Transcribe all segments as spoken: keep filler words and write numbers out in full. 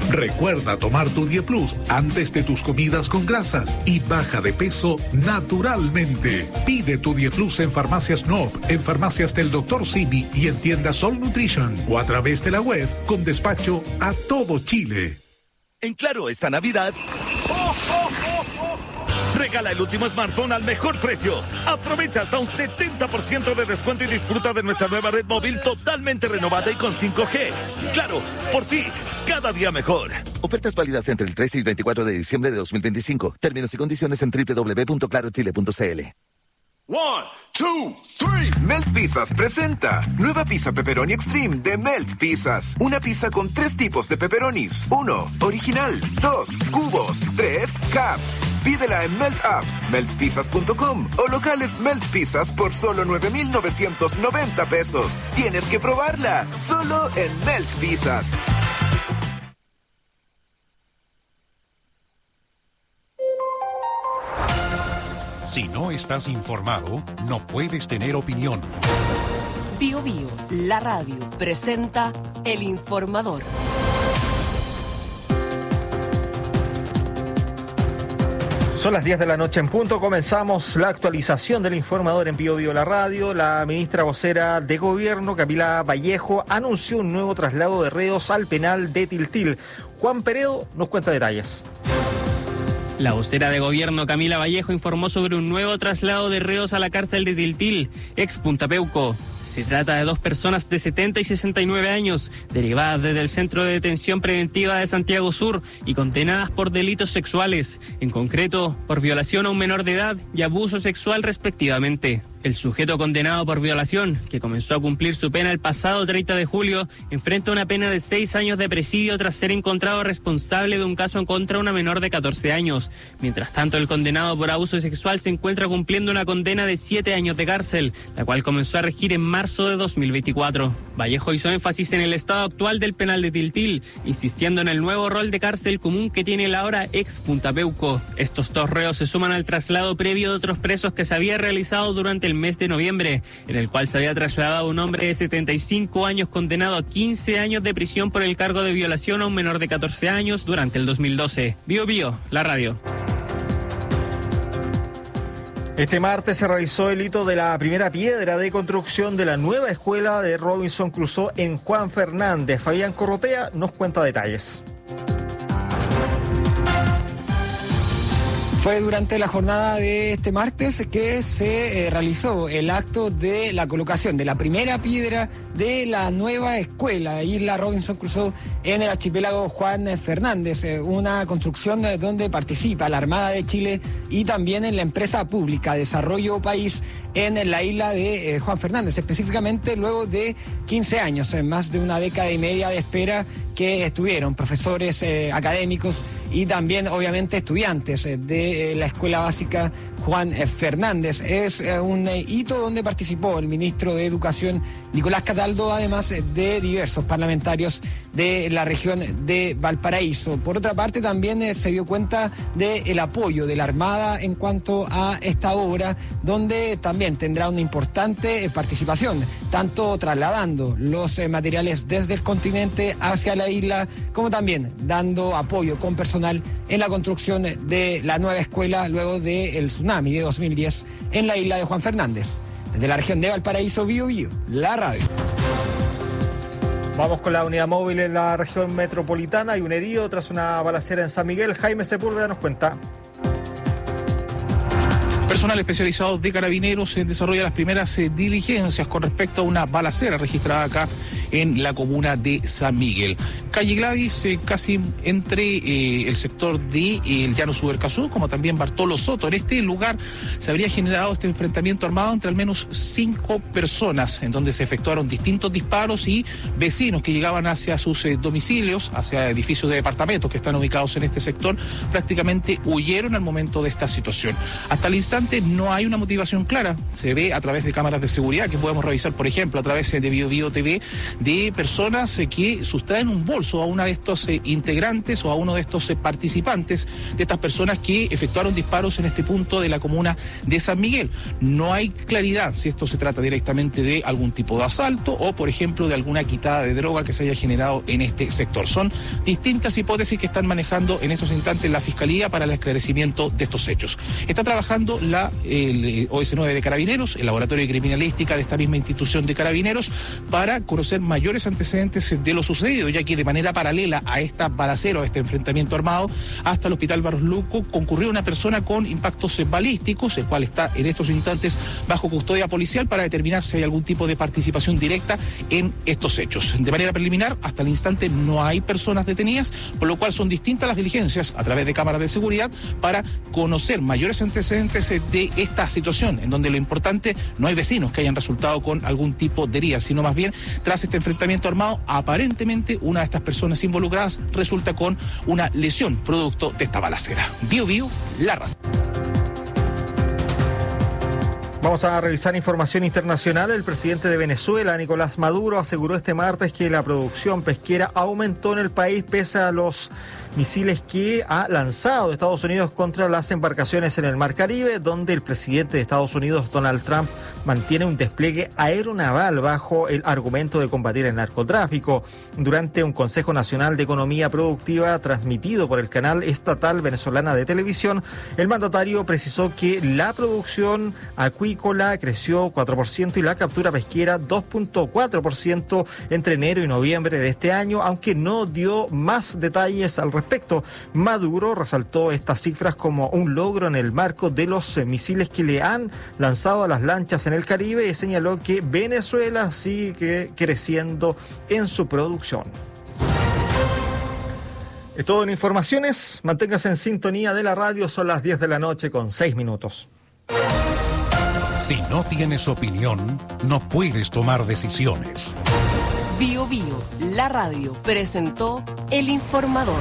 Recuerda tomar tu Dieplus antes de tus comidas con grasas y baja de peso naturalmente. Pide tu Dieplus en Farmacias Noop, en Farmacias del doctor Simi y en tiendas Sol Nutrition o a través de la web con despacho a todo Chile. En Claro, esta Navidad, ¡oh, oh, oh, oh! Regala el último smartphone al mejor precio. Aprovecha hasta un setenta por ciento de descuento y disfruta de nuestra nueva red móvil totalmente renovada y con cinco G. Claro, por ti, cada día mejor. Ofertas válidas entre el trece y el veinticuatro de diciembre de dos mil veinticinco. Términos y condiciones en doble u doble u doble u punto claro chile punto c l. One, two, three. Melt Pizzas presenta nueva pizza pepperoni extreme de Melt Pizzas. Una pizza con tres tipos de pepperonis. Uno, original. Dos, cubos. Tres, caps. Pídela en Melt App, melt pizzas punto com o locales Melt Pizzas por solo nueve mil novecientos noventa pesos. Tienes que probarla, solo en Melt Pizzas. Si no estás informado, no puedes tener opinión. Bio Bio, la radio, presenta El Informador. Son las diez de la noche en punto. Comenzamos la actualización del Informador en Bio Bio, la radio. La ministra vocera de Gobierno, Camila Vallejo, anunció un nuevo traslado de reos al penal de Tiltil. Juan Peredo nos cuenta detalles. La vocera de Gobierno, Camila Vallejo, informó sobre un nuevo traslado de reos a la cárcel de Tiltil, ex Punta Peuco. Se trata de dos personas de setenta y sesenta y nueve años, derivadas desde el Centro de Detención Preventiva de Santiago Sur y condenadas por delitos sexuales, en concreto por violación a un menor de edad y abuso sexual respectivamente. El sujeto condenado por violación, que comenzó a cumplir su pena el pasado treinta de julio, enfrenta una pena de seis años de presidio tras ser encontrado responsable de un caso contra una menor de catorce años. Mientras tanto, el condenado por abuso sexual se encuentra cumpliendo una condena de siete años de cárcel, la cual comenzó a regir en marzo de dos mil veinticuatro. Vallejo hizo énfasis en el estado actual del penal de Tiltil, insistiendo en el nuevo rol de cárcel común que tiene la ahora ex Punta Peuco. Estos dos reos se suman al traslado previo de otros presos que se había realizado durante el mes de noviembre, en el cual se había trasladado un hombre de setenta y cinco años condenado a quince años de prisión por el cargo de violación a un menor de catorce años durante el dos mil doce. Bio Bio, la radio. Este martes se realizó el hito de la primera piedra de construcción de la nueva escuela de Robinson Crusoe en Juan Fernández. Fabián Corrotea nos cuenta detalles. Fue durante la jornada de este martes que se eh, realizó el acto de la colocación de la primera piedra de la nueva escuela Isla Robinson Crusoe en el archipiélago Juan Fernández, eh, una construcción eh, donde participa la Armada de Chile y también en la empresa pública Desarrollo País en la isla de eh, Juan Fernández, específicamente luego de quince años, eh, más de una década y media de espera que estuvieron profesores eh, académicos y también obviamente estudiantes eh, de eh, la Escuela Básica Juan Fernández. Es eh, un eh, hito donde participó el ministro de Educación Nicolás Cataldo, además eh, de diversos parlamentarios de la región de Valparaíso. Por otra parte, también eh, se dio cuenta del apoyo de la Armada en cuanto a esta obra, donde también tendrá una importante eh, participación, tanto trasladando los eh, materiales desde el continente hacia la isla, como también dando apoyo con personal en la construcción de la nueva escuela luego del tsunami de dos mil diez en la isla de Juan Fernández. Desde la región de Valparaíso, Bio Bio, la radio. Vamos con la unidad móvil en la región metropolitana. Hay un herido tras una balacera en San Miguel. Jaime Sepúlveda nos cuenta. Personal especializado de Carabineros desarrolla las primeras eh, diligencias con respecto a una balacera registrada acá en la comuna de San Miguel. Calle Gladys, eh, casi entre eh, el sector de eh, el Llano Subercazú, como también Bartolo Soto. En este lugar se habría generado este enfrentamiento armado entre al menos cinco personas, en donde se efectuaron distintos disparos y vecinos que llegaban hacia sus eh, domicilios, hacia edificios de departamentos que están ubicados en este sector, prácticamente huyeron al momento de esta situación. Hasta el instante no hay una motivación clara. Se ve a través de cámaras de seguridad que podemos revisar, por ejemplo, a través de Bio Bio T V, de personas eh, que sustraen un bolso a una de estos eh, integrantes o a uno de estos eh, participantes de estas personas que efectuaron disparos en este punto de la comuna de San Miguel. No hay claridad si esto se trata directamente de algún tipo de asalto o, por ejemplo, de alguna quitada de droga que se haya generado en este sector. Son distintas hipótesis que están manejando en estos instantes la Fiscalía para el esclarecimiento de estos hechos. Está trabajando la el O S nueve de Carabineros, el Laboratorio de Criminalística de esta misma institución de Carabineros, para conocer mayores antecedentes de lo sucedido, ya que de manera paralela a esta balacera, a este enfrentamiento armado, hasta el Hospital Barros Luco concurrió una persona con impactos balísticos, el cual está en estos instantes bajo custodia policial para determinar si hay algún tipo de participación directa en estos hechos. De manera preliminar, hasta el instante no hay personas detenidas, por lo cual son distintas las diligencias a través de cámaras de seguridad para conocer mayores antecedentes de esta situación, en donde lo importante, no hay vecinos que hayan resultado con algún tipo de herida, sino más bien, tras este enfrentamiento armado, aparentemente una de estas personas involucradas resulta con una lesión producto de esta balacera. Bio Bio, la radio. Vamos a revisar información internacional. El presidente de Venezuela, Nicolás Maduro, aseguró este martes que la producción pesquera aumentó en el país pese a los misiles que ha lanzado Estados Unidos contra las embarcaciones en el Mar Caribe, donde el presidente de Estados Unidos, Donald Trump, mantiene un despliegue aeronaval bajo el argumento de combatir el narcotráfico. Durante un Consejo Nacional de Economía Productiva transmitido por el canal estatal venezolana de televisión, el mandatario precisó que la producción acuícola creció cuatro por ciento y la captura pesquera dos punto cuatro por ciento entre enero y noviembre de este año, aunque no dio más detalles al respecto. Maduro resaltó estas cifras como un logro en el marco de los misiles que le han lanzado a las lanchas en el Caribe y señaló que Venezuela sigue creciendo en su producción. Es todo en informaciones. Manténgase en sintonía de la radio. Son las diez de la noche con seis minutos. Si no tienes opinión, no puedes tomar decisiones. Bio Bio, la radio, presentó El Informador.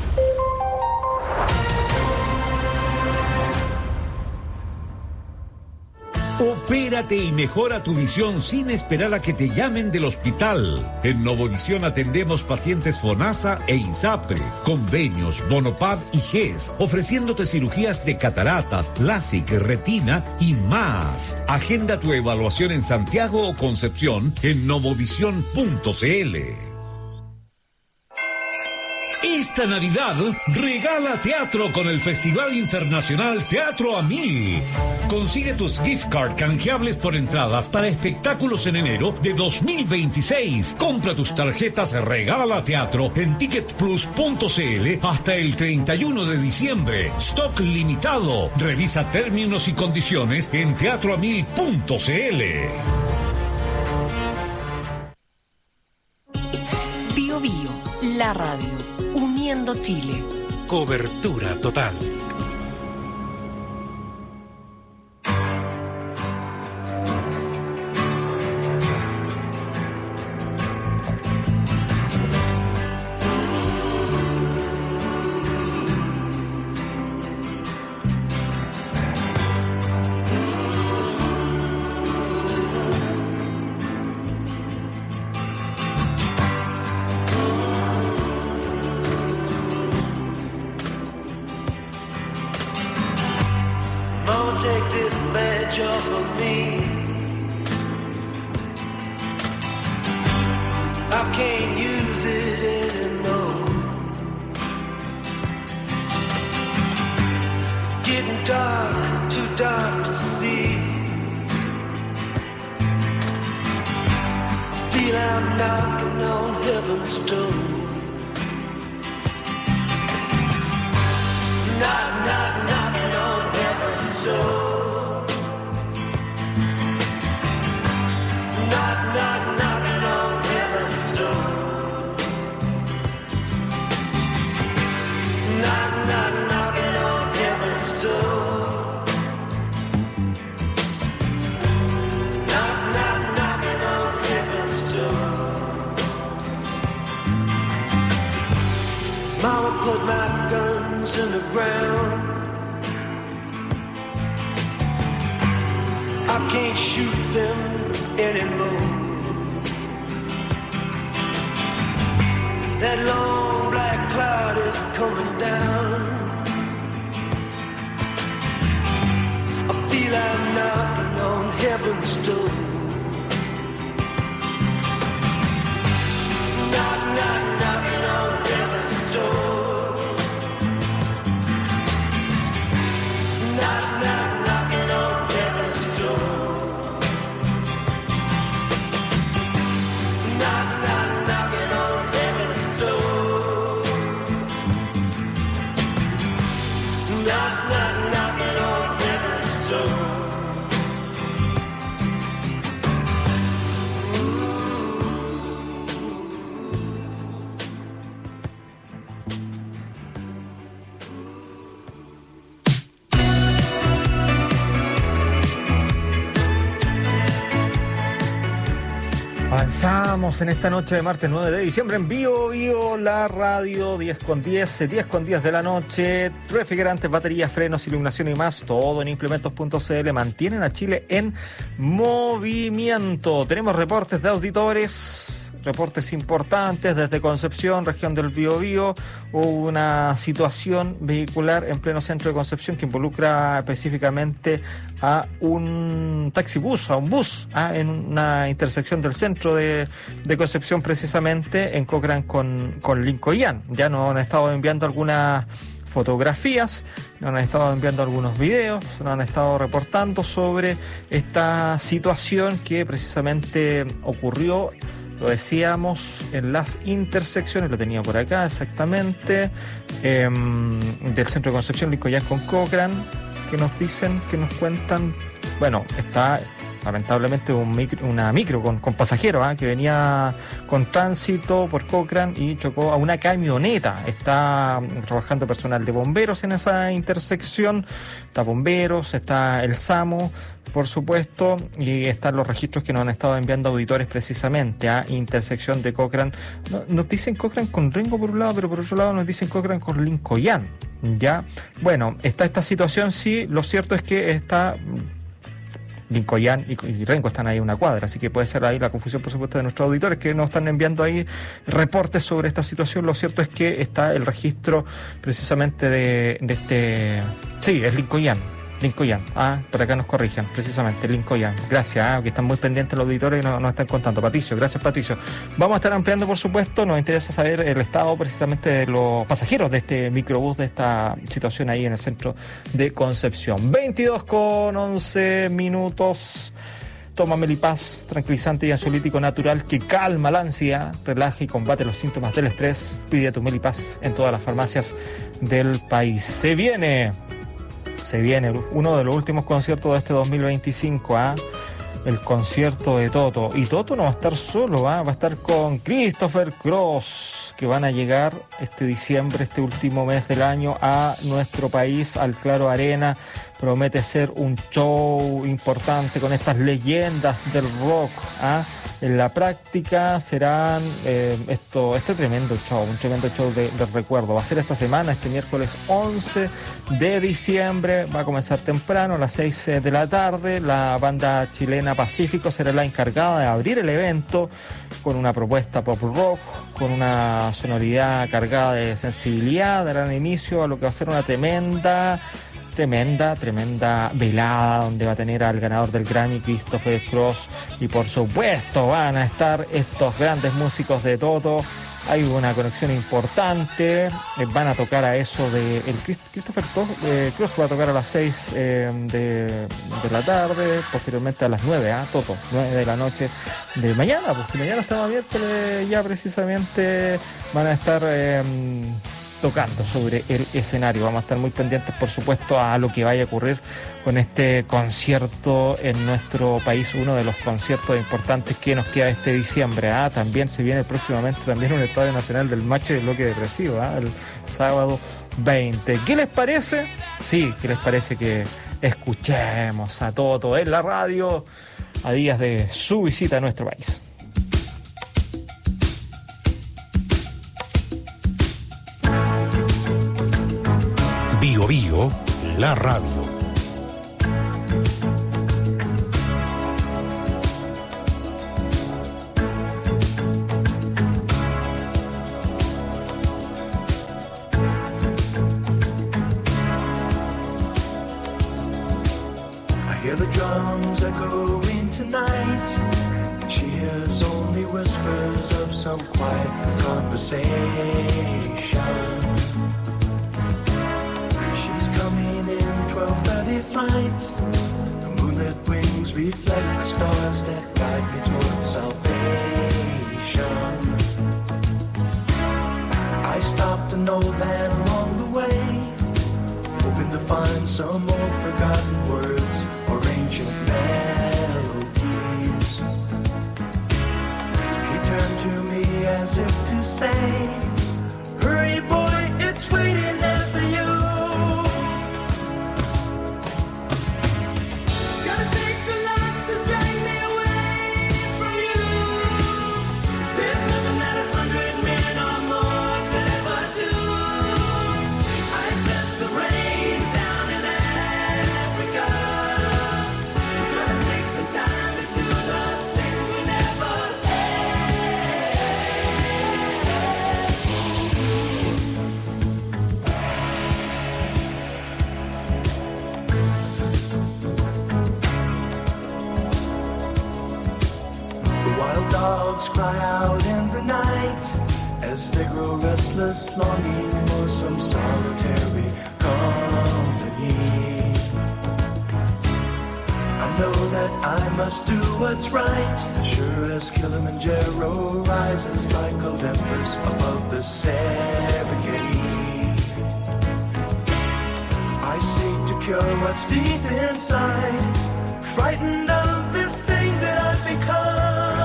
Opérate y mejora tu visión sin esperar a que te llamen del hospital. En Novovisión atendemos pacientes FONASA e INSAPRE, convenios, Bonopad y G E S, ofreciéndote cirugías de cataratas, LASIK, retina y más. Agenda tu evaluación en Santiago o Concepción en novovisión punto c l. Esta Navidad, regala teatro con el Festival Internacional Teatro a Mil. Consigue tus gift card canjeables por entradas para espectáculos en enero de dos mil veintiséis. Compra tus tarjetas Regala Teatro en ticket plus punto c l hasta el treinta y uno de diciembre. Stock limitado. Revisa términos y condiciones en teatro a mil punto c l. Bio Bio, la radio. Uniendo Chile. Cobertura total. I can't shoot them anymore. That long black cloud is coming down. I feel I'm knocking on heaven's door. Knock, knock, knocking on heaven's door. Knock, knock, knocking on heaven's door. Knock, knock, knocking on heaven's door. Knock, knock, knocking on heaven's door. Avanzamos en esta noche de martes nueve de diciembre en Bio Bio, la radio, diez con diez, diez con diez de la noche, refrigerantes, baterías, frenos, iluminación y más, todo en implementos punto c l, mantienen a Chile en movimiento. Tenemos reportes de auditores, reportes importantes desde Concepción, región del Biobío. Hubo una situación vehicular en pleno centro de Concepción que involucra específicamente a un taxibús, a un bus, ¿ah? en una intersección del centro de, de Concepción, precisamente en Cochrane con, con Lincoln. Ya nos han estado enviando algunas fotografías, nos han estado enviando algunos videos, nos han estado reportando sobre esta situación que precisamente ocurrió. Lo decíamos en las intersecciones, lo tenía por acá exactamente, eh, del centro de Concepción, Lincoln con Cochrane, que nos dicen, que nos cuentan, bueno, está lamentablemente un micro, una micro con, con pasajeros ¿eh? que venía con tránsito por Cochrane y chocó a una camioneta. Está trabajando personal de bomberos en esa intersección, está bomberos, está el SAMU, por supuesto, y están los registros que nos han estado enviando auditores precisamente a intersección de Cochrane. No, nos dicen Cochrane con Rengo por un lado, pero por otro lado nos dicen Cochrane con Lincoln. Ya, bueno, está esta situación, sí, lo cierto es que está Lincoln y, y Rengo están ahí a una cuadra, así que puede ser ahí la confusión, por supuesto, de nuestros auditores que nos están enviando ahí reportes sobre esta situación. Lo cierto es que está el registro precisamente de, de este... Sí, es Lincoln. Lincoln, ah, por acá nos corrigen, precisamente, Lincoln. Gracias, ah, que están muy pendientes los auditores y nos, nos están contando. Patricio, gracias Patricio. Vamos a estar ampliando, por supuesto, nos interesa saber el estado precisamente de los pasajeros de este microbús, de esta situación ahí en el centro de Concepción. veintidós con once minutos. Toma Melipaz, tranquilizante y ansiolítico natural que calma la ansiedad, relaja y combate los síntomas del estrés. Pide tu Melipaz en todas las farmacias del país. Se viene... Se viene uno de los últimos conciertos de este dos mil veinticinco, ¿ah? El concierto de Toto. Y Toto no va a estar solo, ¿ah? Va a estar con Christopher Cross, que van a llegar este diciembre, este último mes del año, a nuestro país, al Claro Arena. Promete ser un show importante con estas leyendas del rock, ¿ah? En la práctica serán eh, esto, este tremendo show, un tremendo show de, de recuerdo. Va a ser esta semana, este miércoles once de diciembre. Va a comenzar temprano, a las seis de la tarde. La banda chilena Pacífico será la encargada de abrir el evento con una propuesta pop rock, con una sonoridad cargada de sensibilidad. Darán inicio a lo que va a ser una tremenda... Tremenda, tremenda velada donde va a tener al ganador del Grammy, Christopher Cross, y por supuesto van a estar estos grandes músicos de Toto. Hay una conexión importante, eh, van a tocar a eso de... El Christopher Cross, eh, Cross va a tocar a las seis eh, de, de la tarde, posteriormente a las nueve, ¿ah? Toto, nueve de la noche de mañana, pues si mañana estamos miércoles ya precisamente van a estar... Eh, tocando sobre el escenario. Vamos a estar muy pendientes, por supuesto, a lo que vaya a ocurrir con este concierto en nuestro país, uno de los conciertos importantes que nos queda este diciembre. Ah, también se viene próximamente también un Estadio Nacional del Macho y del Bloque Depresivo, ¿ah? El sábado veinte. ¿Qué les parece? Sí, ¿qué les parece que escuchemos a Toto en la radio a días de su visita a nuestro país? Bio Bio, la radio. the drums echoing tonight. She hears only whispers of some quiet conversation. She's coming in twelve thirty flight. The moonlit wings reflect the stars that guide me towards salvation. I stopped an old man along the way, hoping to find some old forgotten words or ancient melodies. He turned to me as if to say, hurry boy, it's waiting there for you. Gotta take a lot to drag me away from you. There's nothing that a hundred men or more could ever do. I guess the rain's down in Africa. We're gonna take some time to do the things we never The wild dogs cry out in the night as they grow restless, longing for some solitary company. I know that I must do what's right, sure as Kilimanjaro rises like Olympus above the Serengeti. I seek to cure what's deep inside, frightened of this thing that I've become.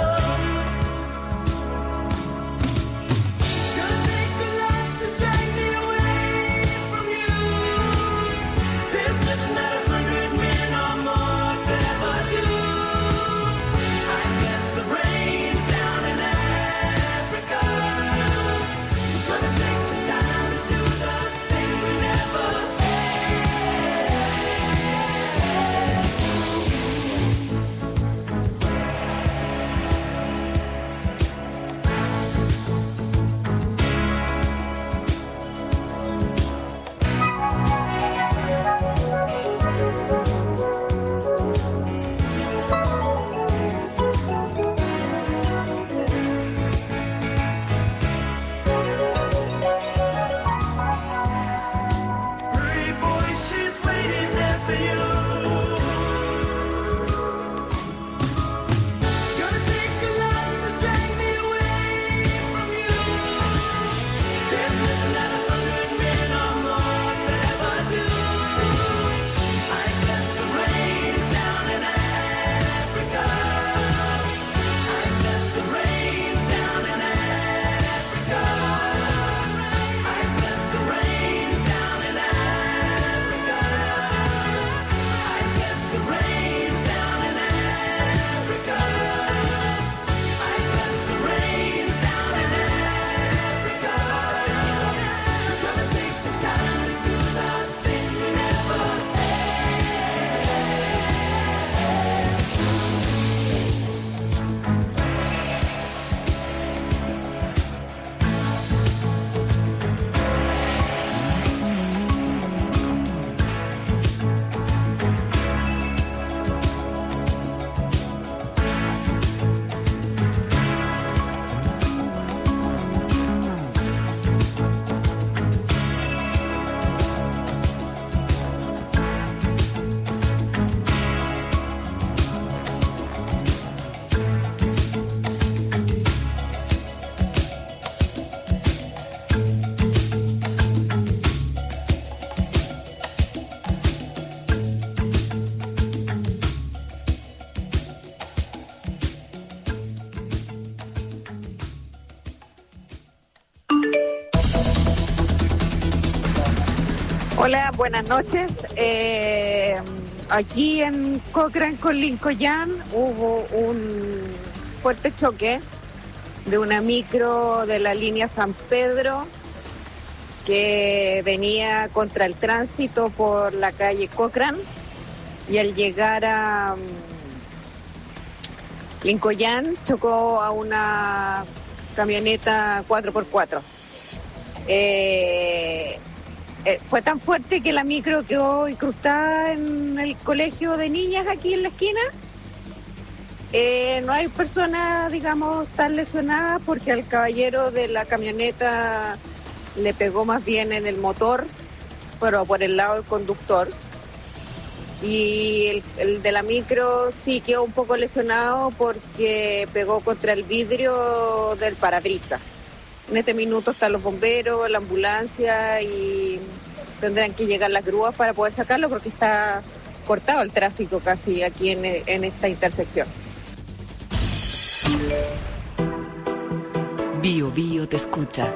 Gonna take a lot to drag me away from you. There's nothing that a hundred men or more could ever do. I guess the rain's down in Africa. Gonna take some time to do the things we never Hurry, boy, she's waiting there for you. Gonna take a lot to drag me away from you. There's nothing that a hundred men or more could ever do. I guess the rain's down in Africa. I guess the rain's down in Africa. I guess the rain's down in Africa. I guess the rain's down in Africa. I guess the rain's down in Africa. We're gonna take some time to do the things we never Hola, buenas noches. Eh, aquí en Cochrane con Lincoln hubo un fuerte choque de una micro de la línea San Pedro que venía contra el tránsito por la calle Cochrane, y al llegar a um, Lincoln chocó a una camioneta cuatro por cuatro. Eh, eh, fue tan fuerte que la micro quedó incrustada en el colegio de niñas aquí en la esquina. Eh, no hay personas, digamos, tan lesionadas porque al caballero de la camioneta le pegó más bien en el motor, pero por el lado del conductor. Y el, el de la micro sí quedó un poco lesionado porque pegó contra el vidrio del parabrisas. En este minuto están los bomberos, la ambulancia y tendrán que llegar las grúas para poder sacarlo porque está cortado el tráfico casi aquí en, en esta intersección. Bio Bio te escucha.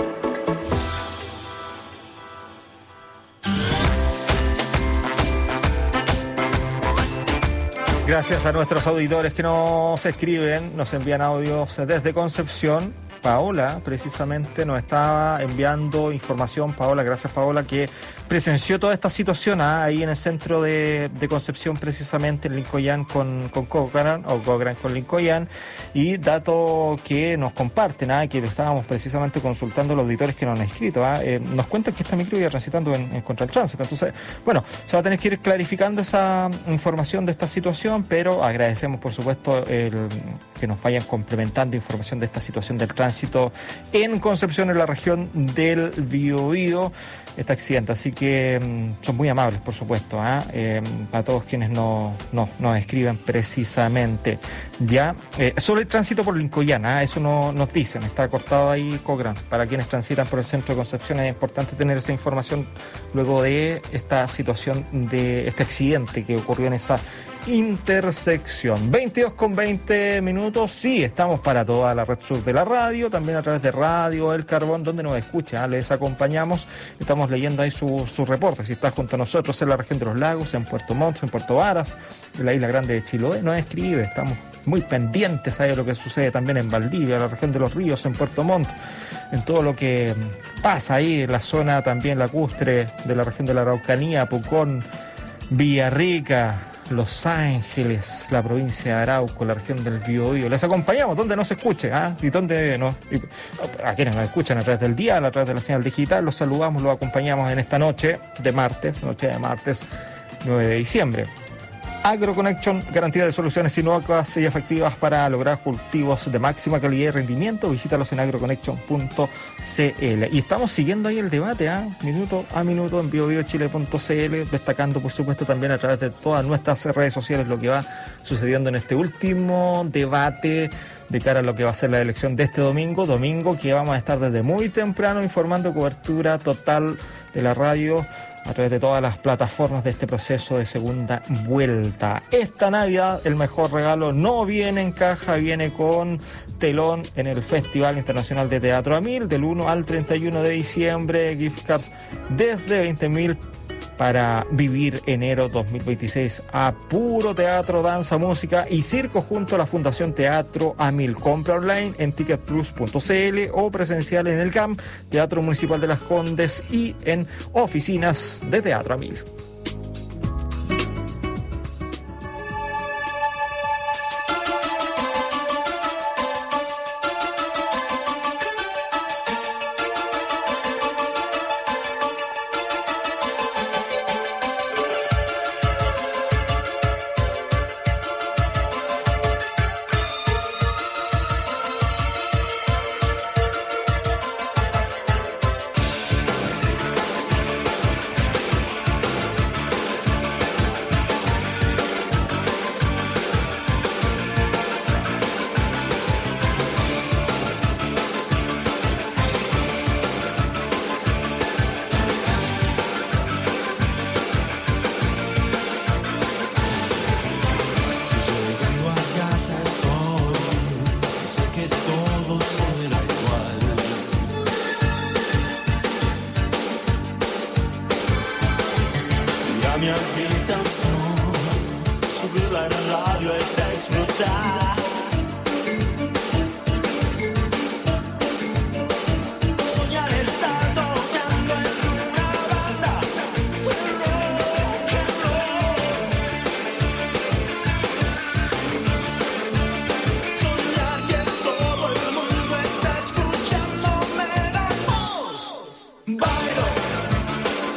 Gracias a nuestros auditores que nos escriben, nos envían audios desde Concepción. Paola, precisamente, nos estaba enviando información. Paola, gracias Paola, que presenció toda esta situación ¿ah? ahí en el centro de, de Concepción, precisamente en Lincoln con, con Cochrane, o Cochrane con Lincoln, y datos que nos comparten, ¿ah? que lo estábamos precisamente consultando los auditores que nos han escrito. ¿ah? Eh, nos cuentan que esta micro iba transitando en, en contra del tránsito. Entonces, bueno, se va a tener que ir clarificando esa información de esta situación, pero agradecemos, por supuesto, el, que nos vayan complementando información de esta situación del tránsito en Concepción, en la región del Biobío, este accidente. Así que mm, son muy amables, por supuesto, ¿eh? Eh, para todos quienes nos no, no escriben precisamente. Ya, eh, solo el tránsito por Lincoln, ¿eh? Eso no, nos dicen, está cortado ahí Cochrane. Para quienes transitan por el centro de Concepción es importante tener esa información luego de esta situación, de este accidente que ocurrió en esa intersección. veintidós con veinte minutos. Sí, estamos para toda la red sur de la radio, también a través de Radio El Carbón, donde nos escucha, ¿eh? Les acompañamos, estamos leyendo ahí sus su reportes. Si estás junto a nosotros en la región de los lagos, en Puerto Montt, en Puerto Varas, en la isla grande de Chiloé, nos escribe, estamos muy pendientes a lo que sucede también en Valdivia, en la región de los ríos, en Puerto Montt, en todo lo que pasa ahí en la zona también lacustre de la región de la Araucanía, Pucón, Villarrica, Los Ángeles, la provincia de Arauco, la región del Biobío. Les acompañamos donde nos escuche, ¿ah? Y donde nos, y, a quienes nos escuchan a través del dial, a través de la señal digital, los saludamos, los acompañamos en esta noche de martes, noche de martes nueve de diciembre. AgroConnection, garantía de soluciones inocuas y efectivas para lograr cultivos de máxima calidad y rendimiento. Visítalos en agroconnection punto c l. Y estamos siguiendo ahí el debate, ¿eh? minuto a minuto en bio bio chile punto c l, destacando por supuesto también a través de todas nuestras redes sociales lo que va sucediendo en este último debate de cara a lo que va a ser la elección de este domingo, domingo que vamos a estar desde muy temprano informando, cobertura total de la radio a través de todas las plataformas de este proceso de segunda vuelta. Esta Navidad el mejor regalo no viene en caja, viene con telón en el Festival Internacional de Teatro Amil del uno al treinta y uno de diciembre, gift cards desde veinte mil para vivir enero dos mil veintiséis a puro teatro, danza, música y circo junto a la Fundación Teatro Amil. Compra online en ticket plus punto c l o presencial en el C A M, Teatro Municipal de Las Condes, y en oficinas de Teatro Amil. mi habitación, subir a la radio está a explotar. Soñar está tocando en una banda de rock and roll. Soñar que todo el mundo está escuchándome las voz. Bailo.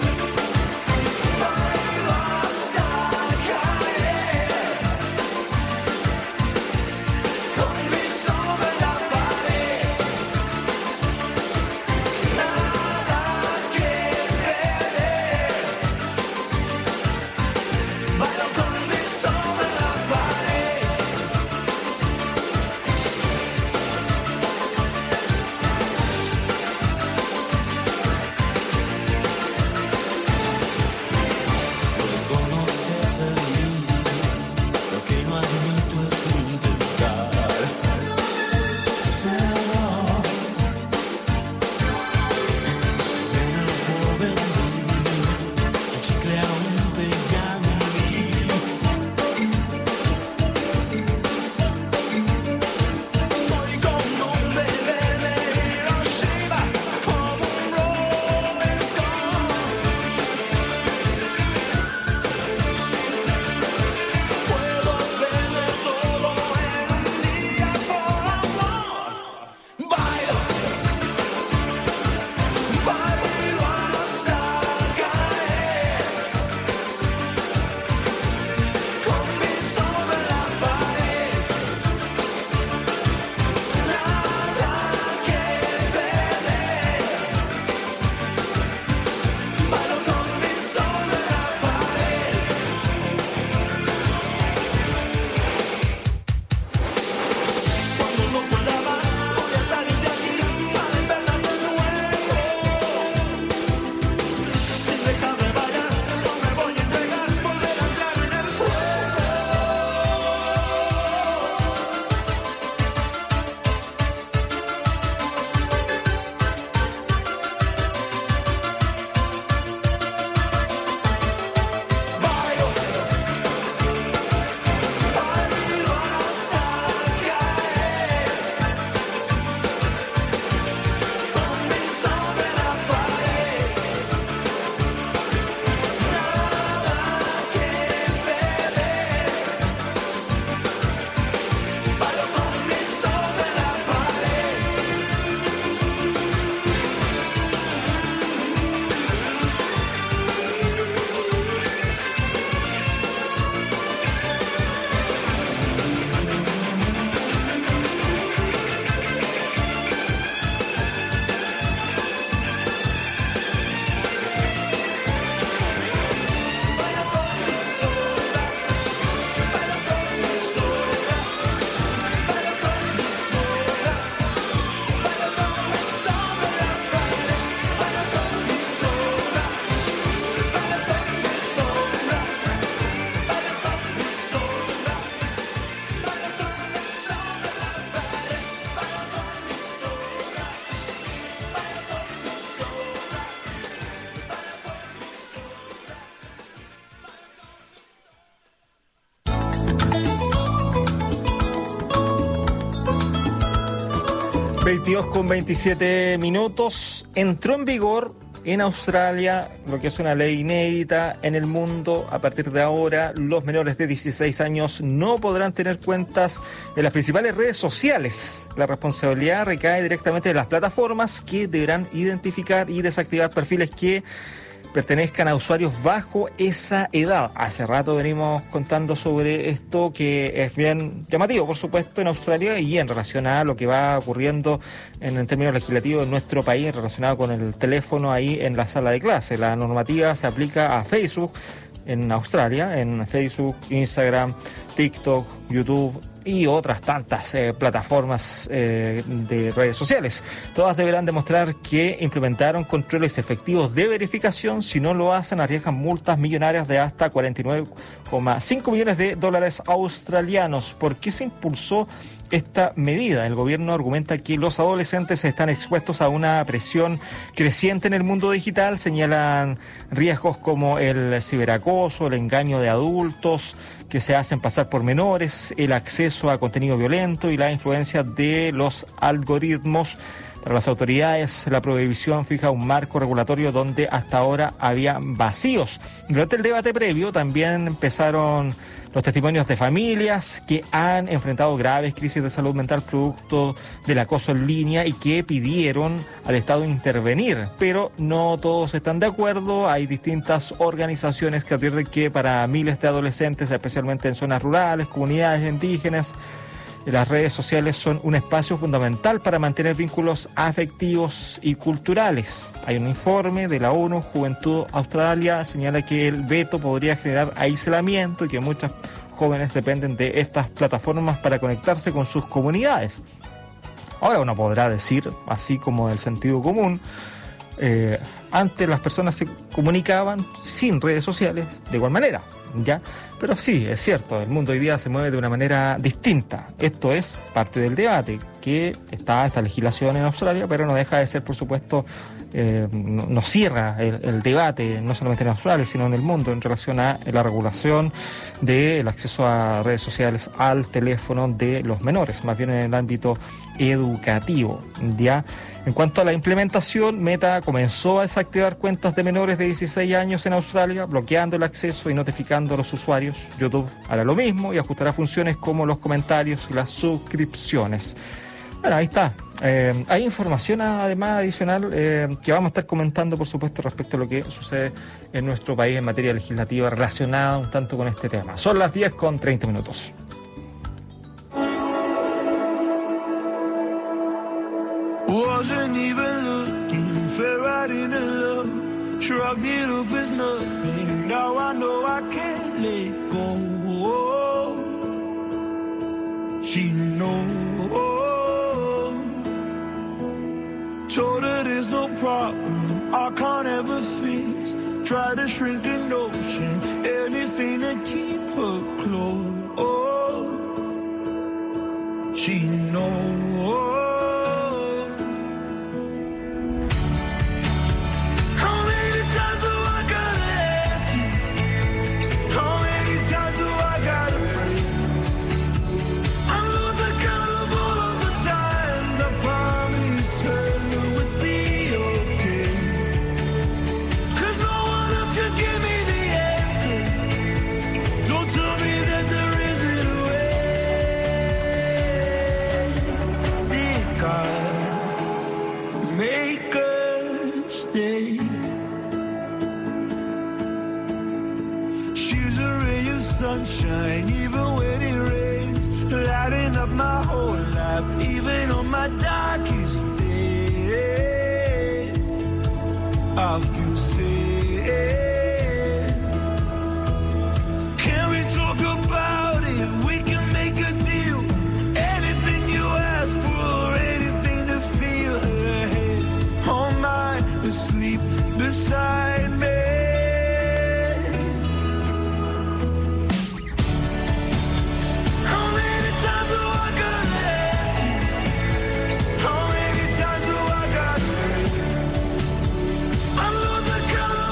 veintidós con veintisiete minutos. Entró en vigor en Australia lo que es una ley inédita en el mundo. A partir de ahora, los menores de dieciséis años no podrán tener cuentas en las principales redes sociales. La responsabilidad recae directamente en las plataformas, que deberán identificar y desactivar perfiles que pertenezcan a usuarios bajo esa edad. Hace rato venimos contando sobre esto, que es bien llamativo, por supuesto, en Australia, y en relación a lo que va ocurriendo en, en términos legislativos en nuestro país relacionado con el teléfono ahí en la sala de clase. La normativa se aplica a Facebook en Australia, en Facebook, Instagram, TikTok, YouTube y otras tantas eh, plataformas eh, de redes sociales. Todas deberán demostrar que implementaron controles efectivos de verificación. Si no lo hacen, arriesgan multas millonarias de hasta cuarenta y nueve coma cinco millones de dólares australianos. ¿Por qué se impulsó esta medida? El gobierno argumenta que los adolescentes están expuestos a una presión creciente en el mundo digital. Señalan riesgos como el ciberacoso, el engaño de adultos que se hacen pasar por menores, el acceso a contenido violento y la influencia de los algoritmos. Para las autoridades, la prohibición fija un marco regulatorio donde hasta ahora había vacíos. Durante el debate previo también empezaron los testimonios de familias que han enfrentado graves crisis de salud mental producto del acoso en línea y que pidieron al Estado intervenir, pero no todos están de acuerdo. Hay distintas organizaciones que advierten que para miles de adolescentes, especialmente en zonas rurales, comunidades indígenas, las redes sociales son un espacio fundamental para mantener vínculos afectivos y culturales. Hay un informe de la ONU, Juventud Australia, señala que el veto podría generar aislamiento y que muchos jóvenes dependen de estas plataformas para conectarse con sus comunidades. Ahora uno podrá decir, así como el sentido común, eh, antes las personas se comunicaban sin redes sociales de igual manera, ¿ya? Pero sí, es cierto, el mundo hoy día se mueve de una manera distinta. Esto es parte del debate, que está esta legislación en Australia, pero no deja de ser, por supuesto, eh, no, no cierra el, el debate, no solamente en Australia, sino en el mundo, en relación a la regulación del acceso a redes sociales al teléfono de los menores, más bien en el ámbito educativo, ¿ya? En cuanto a la implementación, Meta comenzó a desactivar cuentas de menores de dieciséis años en Australia, bloqueando el acceso y notificando a los usuarios. YouTube hará lo mismo y ajustará funciones como los comentarios y las suscripciones. Bueno, ahí está. Eh, hay información además adicional eh, que vamos a estar comentando, por supuesto, respecto a lo que sucede en nuestro país en materia legislativa relacionada un tanto con este tema. Son las diez con treinta minutos. Wasn't even looking, fell right into love, shrugged it off as nothing. Now I know I can't let go. She knows. Told her there's no problem I can't ever fix. Try to shrink an ocean, anything to keep her close. She knows. Sunshine, even when it rains, lighting up my whole life, even on my darkest days. I feel safe. Can we talk about it? We can make a deal. Anything you ask for, anything to feel. Her head's on mine, asleep beside me. I'm losing color.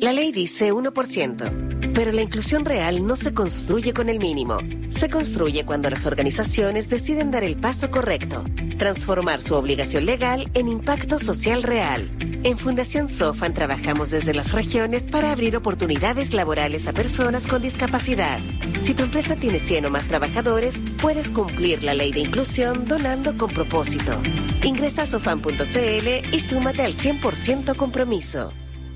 La ley dice uno por ciento, pero la inclusión real no se construye con el mínimo. Se construye cuando las organizaciones deciden dar el paso correcto, transformar su obligación legal en impacto social real. En Fundación Sofan trabajamos desde las regiones para abrir oportunidades laborales a personas con discapacidad. Si tu empresa tiene cien o más trabajadores, puedes cumplir la ley de inclusión donando con propósito. Ingresa a sofan punto c l y súmate al cien por ciento compromiso.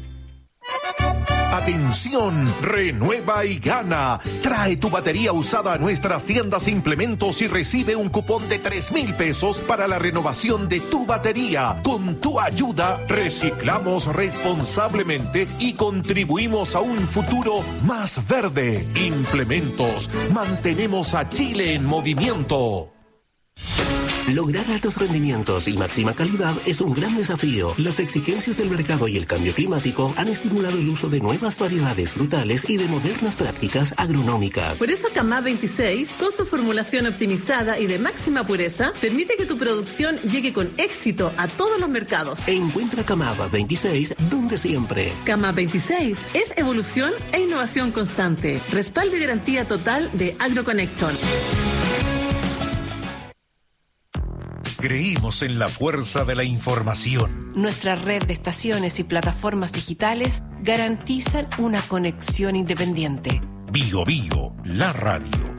Atención, renueva y gana. Trae tu batería usada a nuestras tiendas e implementos y recibe un cupón de tres mil pesos para la renovación de tu batería. Con tu ayuda, reciclamos responsablemente y contribuimos a un futuro más verde. Implementos, mantenemos a Chile en movimiento. Lograr altos rendimientos y máxima calidad es un gran desafío. Las exigencias del mercado y el cambio climático han estimulado el uso de nuevas variedades frutales y de modernas prácticas agronómicas. Por eso Camá veintiséis, con su formulación optimizada y de máxima pureza, permite que tu producción llegue con éxito a todos los mercados. Encuentra Camá veintiséis donde siempre. Camá veintiséis es evolución e innovación constante. Respaldo y garantía total de AgroConnection. Creímos en la fuerza de la información. Nuestra red de estaciones y plataformas digitales garantizan una conexión independiente. Bio Bio, la radio.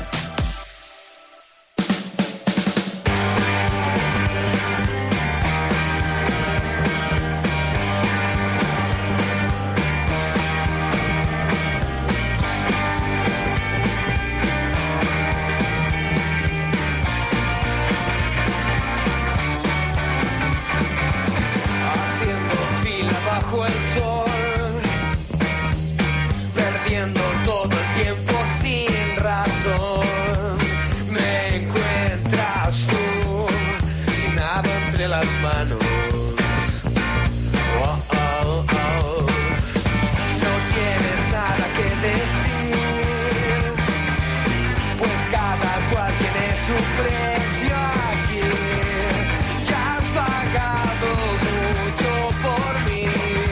Bajo el sol, perdiendo todo el tiempo sin razón. Me encuentras tú, sin nada entre las manos. Oh, oh, oh. No tienes nada que decir, pues cada cual tiene su precio aquí. Ya has pagado mucho por mí,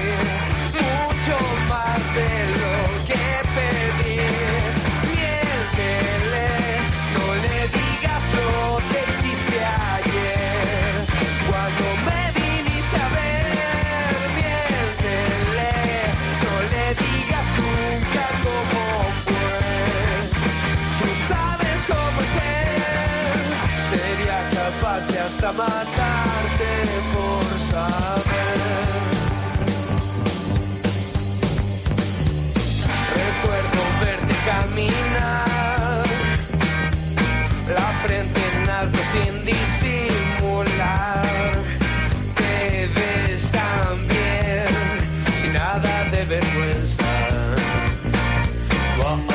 de lo que pedí. Miéntele, no le digas lo que hiciste ayer, cuando me viniste a ver. Miéntele, no le digas nunca cómo fue. Tú sabes cómo es él, sería capaz de hasta matarte por saber. Recuerdo verte caminar, la frente en alto sin disimular. Te ves tan bien, sin nada de vergüenza. Oh, oh,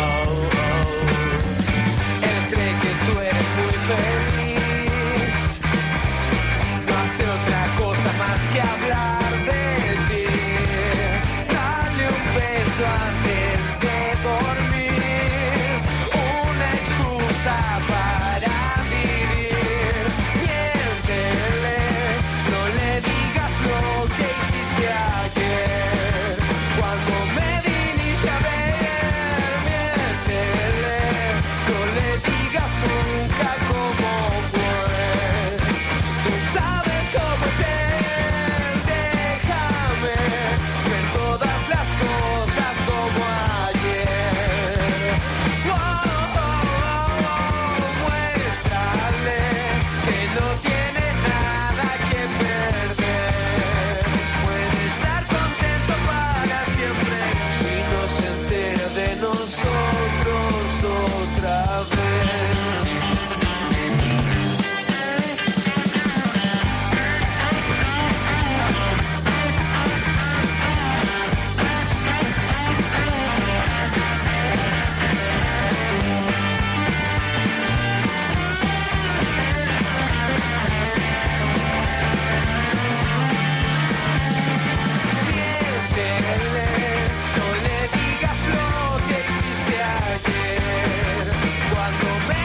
oh. Él cree que tú eres muy feliz, no hace otra cosa más que hablar de ti. Dale un beso antes de dormir, una excusa para vivir. Miéntele, no le digas lo que hiciste ayer, cuando me viniste a ver. Miéntele, no le digas nunca cómo fue. Tú sabes cómo es él, déjame ver todas las cosas como ayer. Oh, oh, oh, oh, muéstrale que no tiene nada que perder. Puede estar contento para siempre si no se entera de nosotros otra vez. No le digas lo que hiciste ayer, cuando me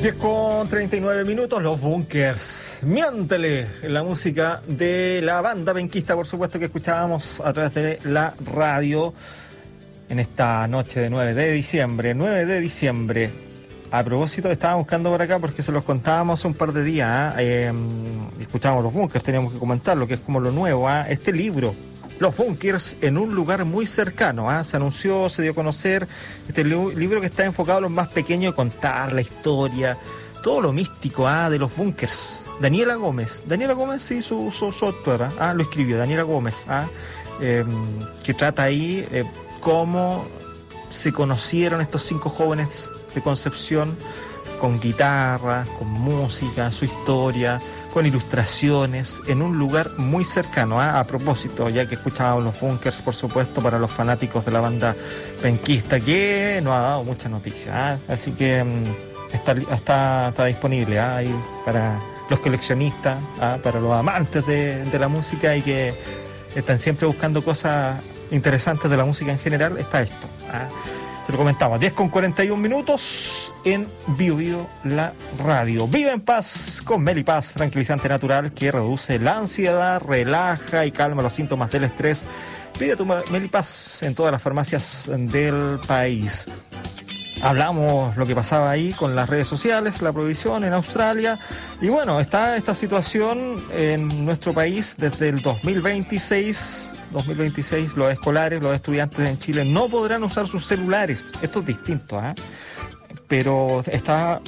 diez con treinta y nueve minutos, los Bunkers. Miéntele, la música de la banda penquista, por supuesto, que escuchábamos a través de la radio en esta noche de nueve de diciembre. nueve de diciembre. A propósito, estaba buscando por acá porque se los contábamos un par de días. ¿eh? Eh, escuchábamos los Bunkers, teníamos que comentar lo que es como lo nuevo. ¿eh? Este libro, Los Bunkers en un lugar muy cercano. ¿eh? Se anunció, se dio a conocer este li- libro que está enfocado a los más pequeños, contar la historia, todo lo místico ¿eh? de los Bunkers. Daniela Gómez. Daniela Gómez, sí, su, su, su autora. ¿eh? Lo escribió Daniela Gómez. ¿eh? Eh, que trata ahí eh, cómo se conocieron estos cinco jóvenes de Concepción, con guitarra, con música, su historia, con ilustraciones, en un lugar muy cercano. ¿eh? A propósito, ya que escuchábamos los Bunkers, por supuesto, para los fanáticos de la banda penquista, que no ha dado mucha noticia. ¿eh? Así que mm, está, está, está disponible ¿eh? ahí para los coleccionistas, ¿eh? para los amantes de, de la música y que están siempre buscando cosas interesantes de la música en general. Está esto. ¿eh? Se lo comentamos, diez con cuarenta y un minutos en Bio Bio, la radio. Vive en paz con Melipaz, tranquilizante natural que reduce la ansiedad, relaja y calma los síntomas del estrés. Pide tu Melipaz en todas las farmacias del país. Hablamos lo que pasaba ahí con las redes sociales, la prohibición en Australia. Y bueno, está esta situación en nuestro país desde el dos mil veintiséis. dos mil veintiséis, los escolares, los estudiantes en Chile no podrán usar sus celulares. Esto es distinto, ¿eh? Pero está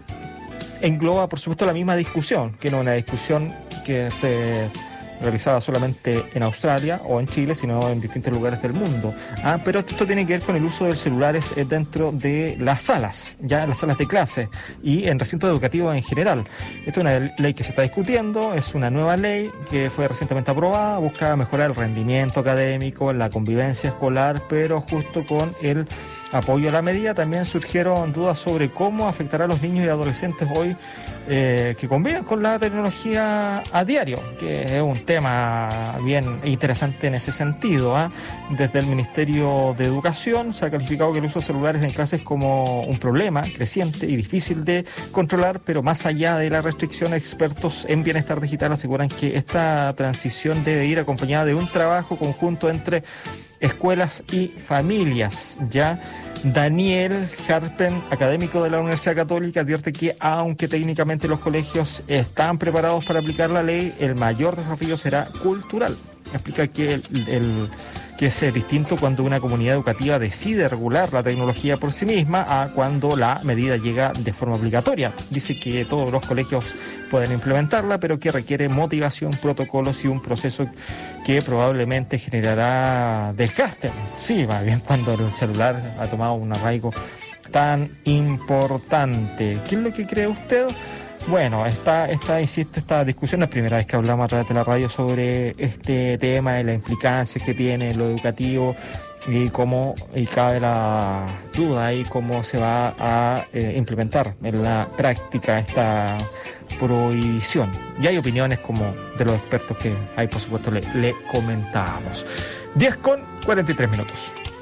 engloba, por supuesto, la misma discusión, que no una discusión que se realizaba solamente en Australia o en Chile, sino en distintos lugares del mundo. Ah, pero esto tiene que ver con el uso de celulares dentro de las salas, ya en las salas de clase y en recintos educativos en general. Esta es una ley que se está discutiendo, es una nueva ley que fue recientemente aprobada, busca mejorar el rendimiento académico, la convivencia escolar, pero justo con el apoyo a la medida también surgieron dudas sobre cómo afectará a los niños y adolescentes hoy eh, que conviven con la tecnología a diario, que es un tema bien interesante en ese sentido. ¿eh? Desde el Ministerio de Educación se ha calificado que el uso de celulares en clases como un problema creciente y difícil de controlar, pero más allá de la restricción, expertos en bienestar digital aseguran que esta transición debe ir acompañada de un trabajo conjunto entre escuelas y familias. Ya Daniel Harpen, académico de la Universidad Católica, advierte que aunque técnicamente los colegios están preparados para aplicar la ley, el mayor desafío será cultural. Explica que el, el que es distinto cuando una comunidad educativa decide regular la tecnología por sí misma a cuando la medida llega de forma obligatoria. Dice que todos los colegios pueden implementarla, pero que requiere motivación, protocolos y un proceso que probablemente generará desgaste. Sí, va bien cuando el celular ha tomado un arraigo tan importante. ¿Qué es lo que cree usted? Bueno, esta, esta, insiste, esta discusión es la primera vez que hablamos a través de la radio sobre este tema y las implicancias que tiene en lo educativo y cómo, y cabe la duda y cómo se va a eh, implementar en la práctica esta prohibición. Y hay opiniones como de los expertos que ahí, por supuesto, le, le comentábamos. diez con cuarenta y tres minutos.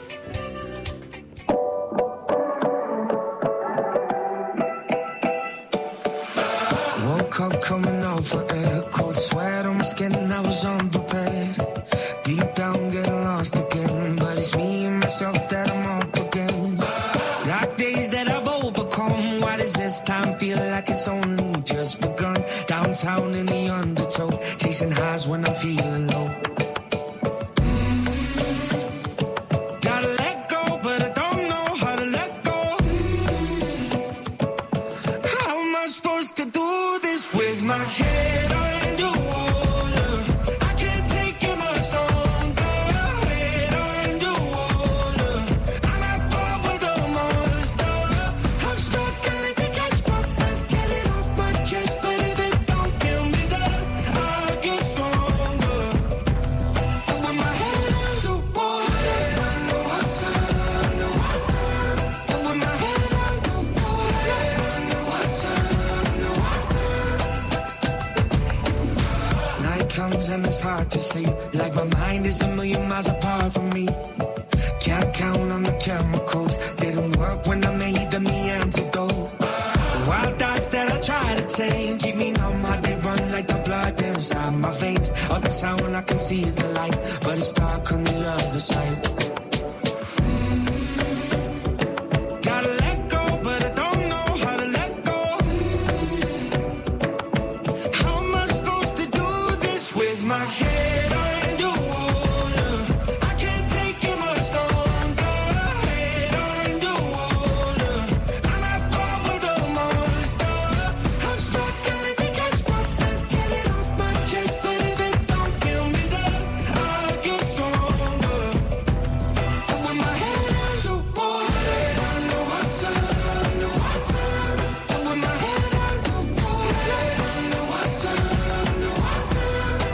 Woke up coming off of air, cold sweat on my skin, I was unprepared. Deep down, getting lost again, but it's me and myself that I'm up against. Dark days that I've overcome, why does this time feel like it's only just begun? Downtown in the undertow, chasing highs when I'm feeling low. Gotta let go, but I don't know how to let go. How am I supposed to do this with my head underwater? I can't take it much longer. Head underwater. I'm at par with the monster. I'm struggling to catch my breath, get it off my chest, but if it don't kill me, then I'll get stronger. And with my head underwater, underwater, underwater. And with my head underwater, underwater, underwater. Night comes and it's hard to sleep, like my mind is a million miles apart from me. Can't count on the chemicals, didn't work when I made them the antidote. Wild can see the light, but it's dark on the other side. Gotta let go, but I don't know how to let go. How am I supposed to do this with my head underwater? I can't take it much longer. Head underwater. I'm at war with a monster. I'm struggling to catch my breath, get it off my chest, but if it don't kill me, then I'll get stronger. And with my head underwater, underwater, underwater. And with my head underwater, underwater, underwater.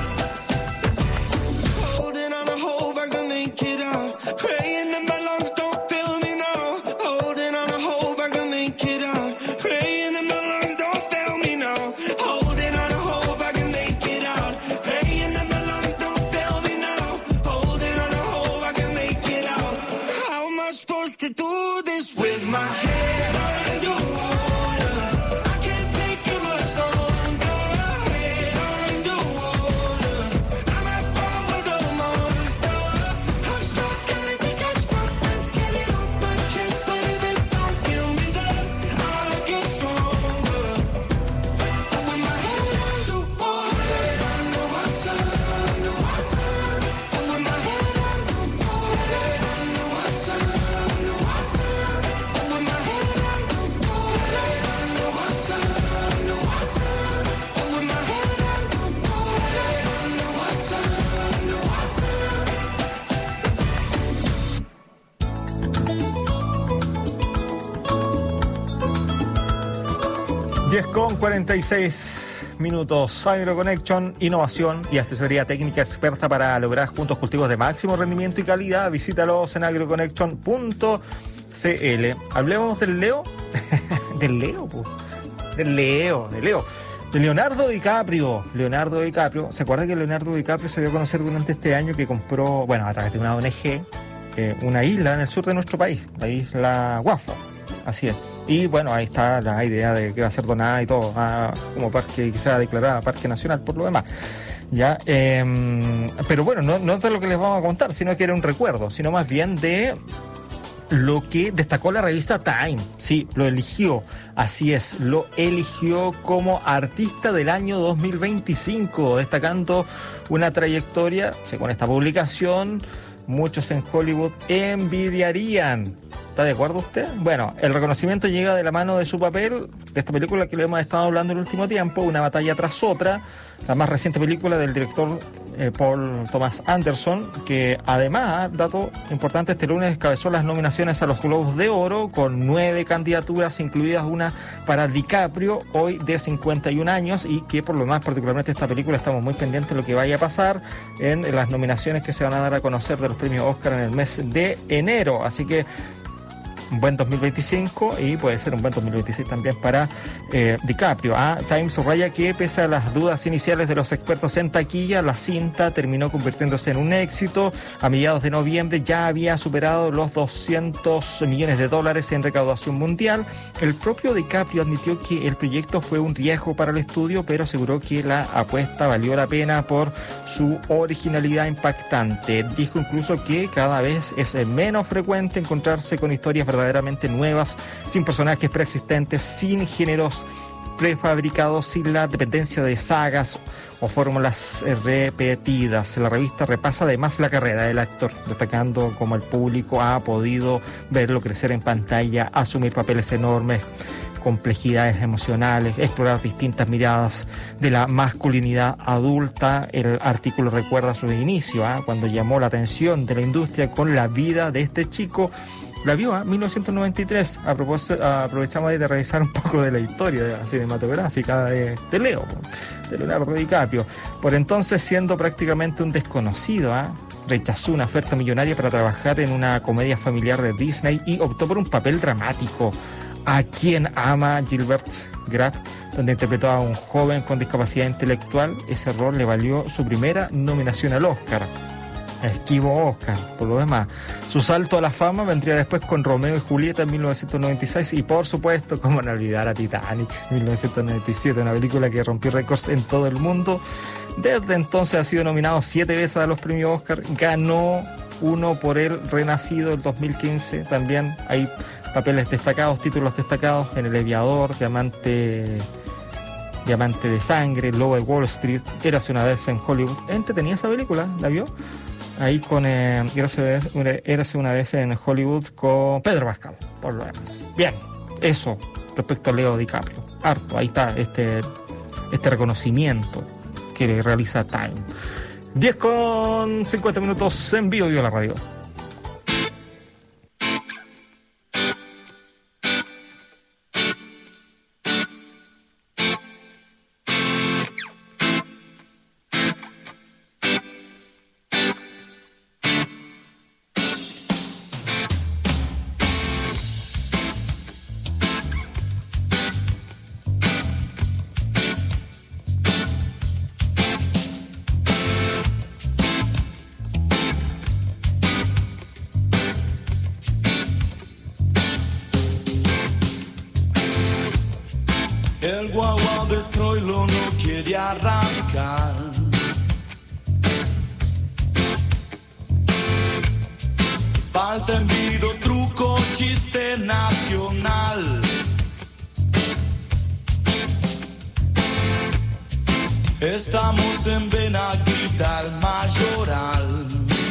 Holding on to hope I can make it out. Praying that my lungs don't fail me now. Holding on to hope I can make it out. Praying that my lungs don't fail me now. Holding on to hope I can make it out. Praying that my lungs don't fail me now. Holding on to hope I can make it out. How am I supposed to do this with my head underwater? I can't take it much longer. Head underwater. I'm at war with a monster. I'm struggling to catch my breath, get it off my chest, but if it don't kill me, then I'll get stronger. And with my head underwater, underwater, underwater. And with my head underwater, underwater, underwater. And with my head underwater, underwater, underwater. And with my head underwater, underwater, underwater. diez con cuarenta y seis minutos. AgroConnection, innovación y asesoría técnica experta para lograr juntos cultivos de máximo rendimiento y calidad. Visítalos en agroconnection punto c l. Hablemos del Leo. del Leo, pues. Del Leo, de Leo. De Leonardo DiCaprio. Leonardo DiCaprio. ¿Se acuerda que Leonardo DiCaprio se dio a conocer durante este año que compró, bueno, a través de una O N G, eh, una isla en el sur de nuestro país, la isla Guafo? Así es. Y bueno, ahí está la idea de que va a ser donada y todo, a, como parque, que sea declarada parque nacional por lo demás. Ya, eh, pero bueno, no, no es de lo que les vamos a contar, sino que era un recuerdo, sino más bien de lo que destacó la revista Time. Sí, lo eligió, así es, lo eligió como artista del año dos mil veinticinco, destacando una trayectoria, según esta publicación, muchos en Hollywood envidiarían. ¿Está de acuerdo usted? Bueno, el reconocimiento llega de la mano de su papel, de esta película que le hemos estado hablando en el último tiempo, Una batalla tras otra, la más reciente película del director eh, Paul Thomas Anderson, que además, dato importante, este lunes encabezó las nominaciones a los Globos de Oro con nueve candidaturas, incluidas una para DiCaprio, hoy de cincuenta y un años, y que por lo más, particularmente esta película, estamos muy pendientes de lo que vaya a pasar en las nominaciones que se van a dar a conocer de los premios Oscar en el mes de enero. Así que un buen dos mil veinticinco y puede ser un buen dos mil veintiséis también para eh, DiCaprio. Ah, Times subraya que pese a las dudas iniciales de los expertos en taquilla, la cinta terminó convirtiéndose en un éxito. A mediados de noviembre ya había superado los doscientos millones de dólares en recaudación mundial. El propio DiCaprio admitió que el proyecto fue un riesgo para el estudio, pero aseguró que la apuesta valió la pena por su originalidad impactante. Dijo incluso que cada vez es menos frecuente encontrarse con historias verdaderamente verdaderamente nuevas, sin personajes preexistentes, sin géneros prefabricados, sin la dependencia de sagas o fórmulas repetidas. La revista repasa además la carrera del actor, destacando cómo el público ha podido verlo crecer en pantalla, asumir papeles enormes, complejidades emocionales, explorar distintas miradas de la masculinidad adulta. El artículo recuerda su inicio, ¿eh? cuando llamó la atención de la industria con la vida de este chico. La vio en ¿eh? mil novecientos noventa y tres. A propósito, aprovechamos de revisar un poco de la historia cinematográfica de, de Leo, de Leonardo DiCaprio. Por entonces, siendo prácticamente un desconocido, ¿eh? rechazó una oferta millonaria para trabajar en una comedia familiar de Disney y optó por un papel dramático, A quien ama, Gilbert Grape, donde interpretó a un joven con discapacidad intelectual. Ese rol le valió su primera nominación al Oscar. esquivo Oscar, por lo demás. Su salto a la fama vendría después con Romeo y Julieta en mil novecientos noventa y seis y por supuesto, cómo no olvidar a Titanic en mil novecientos noventa y siete, una película que rompió récords en todo el mundo. Desde entonces ha sido nominado siete veces a los premios Oscar, ganó uno por El Renacido el dos mil quince, también hay papeles destacados, títulos destacados en El Aviador, Diamante... Diamante de Sangre, Lobo de Wall Street, Érase una vez en Hollywood. Entretenía esa película, ¿la vio? Ahí con eh, Érase, Érase una vez en Hollywood con Pedro Pascal, por lo demás. Bien, eso respecto a Leo DiCaprio. Harto, ahí está este, este reconocimiento que realiza Time. diez con cincuenta minutos en vivo, Vivo la Radio. El guagua de Troilo no quiere arrancar. Falta envido, truco, chiste nacional. Estamos en Benaguita, el Mayoral.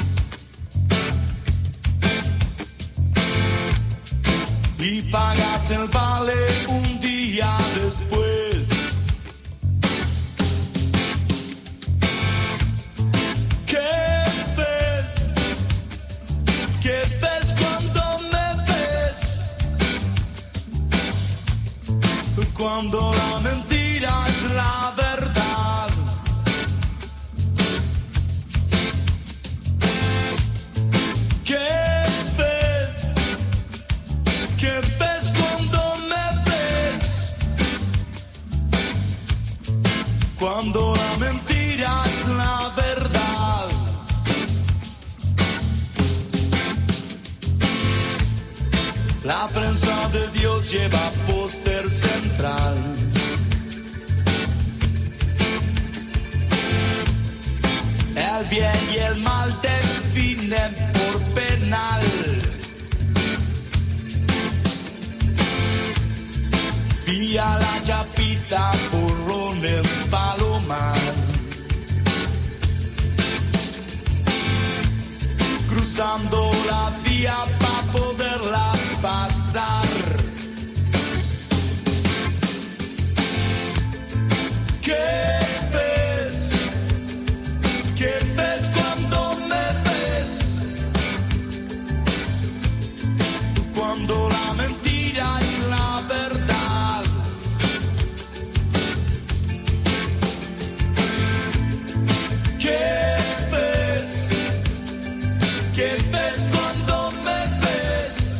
Y pagas el vale un día después. ¿Qué ves? ¿Qué ves cuando me ves? Cuando la mentira es la verdad. ¿Qué ¿Qué ves cuando me ves? Cuando la mentira es la verdad. La prensa de Dios lleva póster central. El bien y el mal definen por penal. Vía la Chapita, Porrón en Palomar. Cruzando la vía para poderla pasar. ¿Qué ves? ¿Qué ves cuando me ves? Cuando la mentira es la verdad. ¿Qué ves? ¿Qué ves cuando me ves?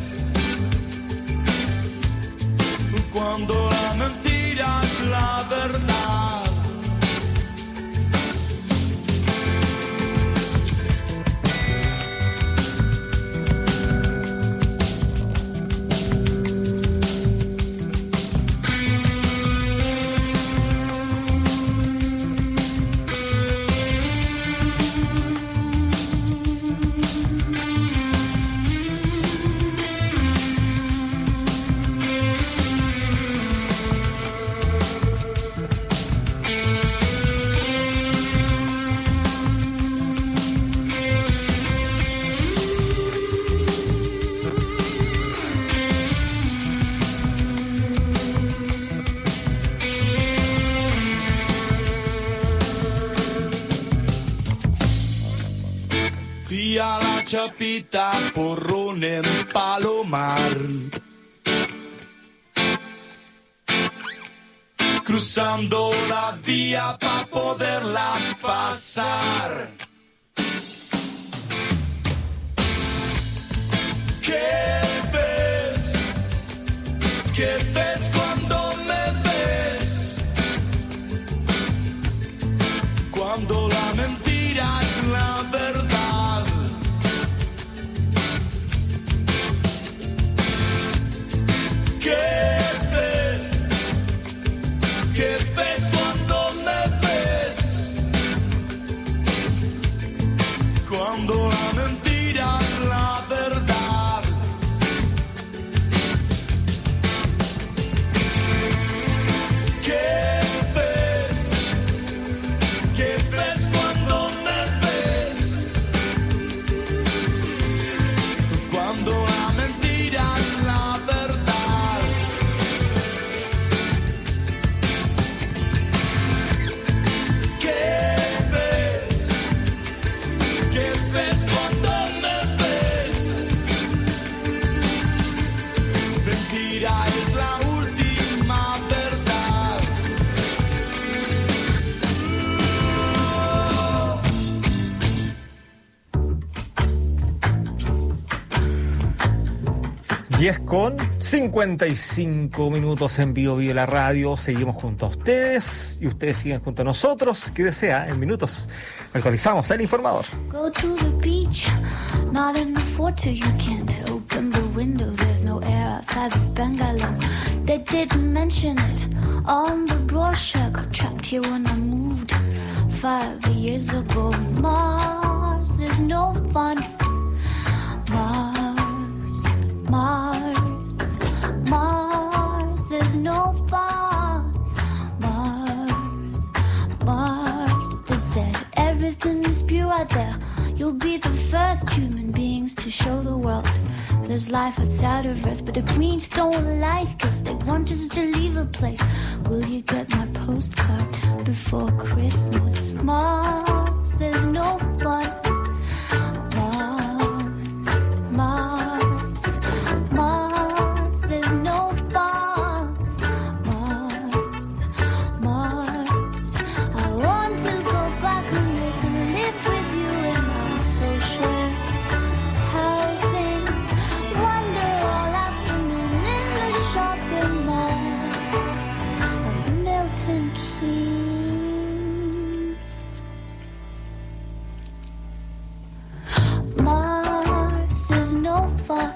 Cuando la mentira es la verdad. Vía la Chapita, Porrón en Palomar. Cruzando la vía para poderla pasar. ¿Qué ves? ¿Qué ves cuando me ves? Cuando la mentira es la verdad. diez con cincuenta y cinco minutos en Bio Bio la radio. Seguimos junto a ustedes y ustedes siguen junto a nosotros. ¿Qué desea? En minutos actualizamos el informador. Go to the beach, not enough water, you can't open the window, there's no air outside the bungalow. They didn't mention it on the brochure. Got trapped here when I moved five years ago. Mars is no fun. Mars, Mars, Mars is no fun. Mars, Mars, they said everything is pure out there. You'll be the first human beings to show the world there's life outside of Earth, but the Greens don't like us. They want us to leave the place. Will you get my postcard before Christmas? Mars is no fun. Mars, Mars, Mars is no fun. Mars, Mars. I want to go back on Earth and live with you in our social housing. Wander all afternoon in the shopping mall of Milton Keynes. Mars is no fun.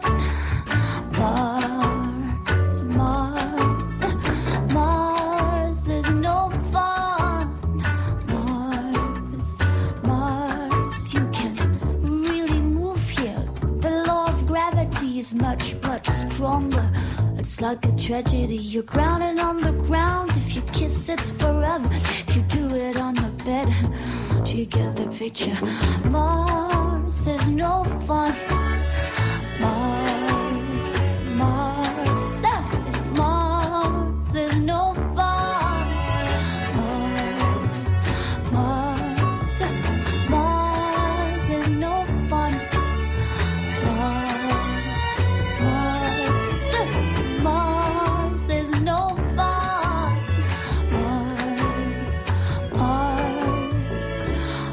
Mars, Mars, Mars is no fun. Mars, Mars, you can't really move here. The law of gravity is much, much stronger. It's like a tragedy. You're grounded on the ground. If you kiss, it's forever. If you do it on the bed, do you get the picture? Mars is no fun. Mars, Mars, Mars is no fun. Mars, Mars, Mars is no fun. Mars, Mars, Mars is no fun. Mars, Mars,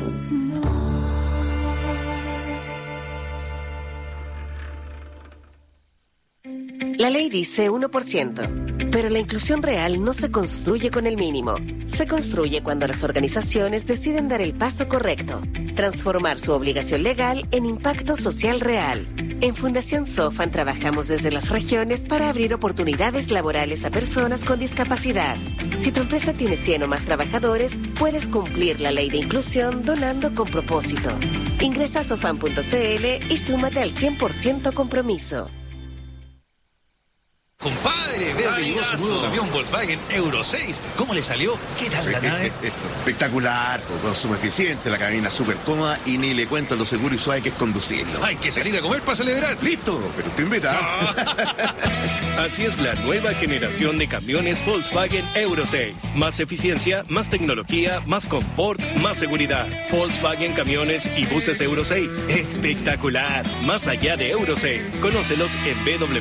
La ley dice uno por ciento, pero la inclusión real no se construye con el mínimo. Se construye cuando las organizaciones deciden dar el paso correcto, transformar su obligación legal en impacto social real. En Fundación Sofan trabajamos desde las regiones para abrir oportunidades laborales a personas con discapacidad. Si tu empresa tiene cien o más trabajadores, puedes cumplir la ley de inclusión donando con propósito. Ingresa a sofan punto c l y súmate al cien por ciento compromiso. Compadre, veo que llegó su nuevo camión Volkswagen Euro seis. ¿Cómo le salió? ¿Qué tal la nave? Espectacular, consumo eficiente, la cabina súper cómoda y ni le cuento lo seguro y suave que es conducirlo. Hay que salir a comer para celebrar. Listo, pero te invita. Así es la nueva generación de camiones Volkswagen Euro seis. Más eficiencia, más tecnología, más confort, más seguridad. Volkswagen Camiones y Buses Euro seis. Espectacular. Más allá de Euro seis. Conócelos en w w w punto